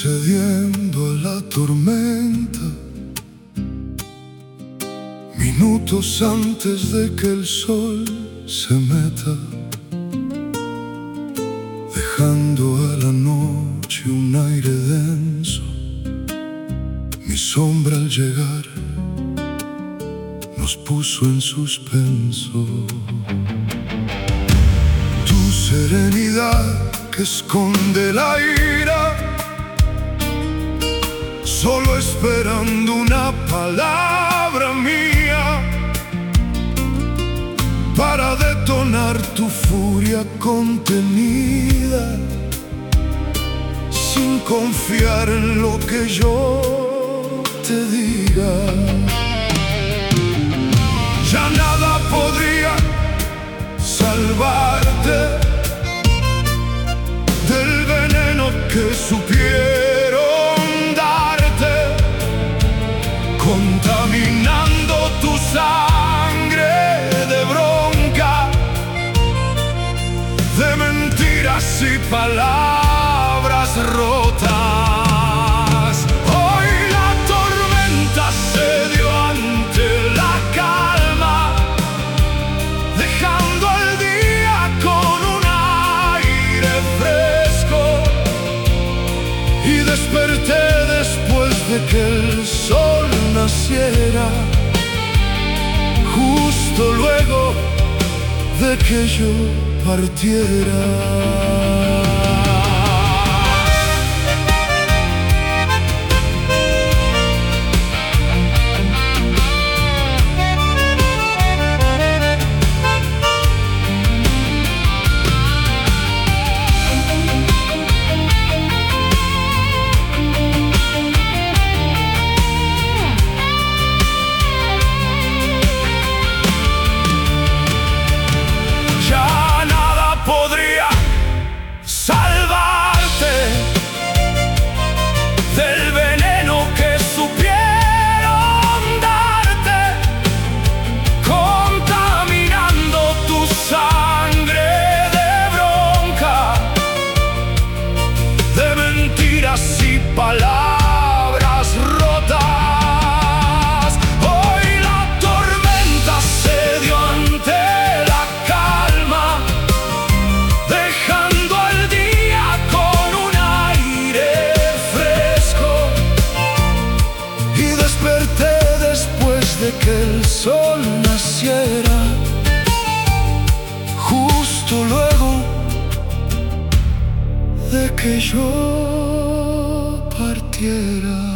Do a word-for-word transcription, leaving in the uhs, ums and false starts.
Cediendo a la tormenta, minutos antes de que el sol se meta, dejando a la noche un aire denso. Mi sombra al llegar nos puso en suspenso. Tu serenidad que esconde la ira, solo esperando una palabra mía para detonar tu furia contenida, sin confiar en lo que yo te diga. Ya nada podría salvarte del veneno que supieron darte, contaminando tu sangre de bronca, de mentiras y palabras rotas. Hoy la tormenta cedió ante la calma, dejando el día con un aire fresco, y desperté después de que el sol naciera, justo luego de que yo partiera. Palabras rotas. Hoy la tormenta cedió ante la calma, dejando al día con un aire fresco, y desperté después de que el sol naciera, justo luego de que yo partiera.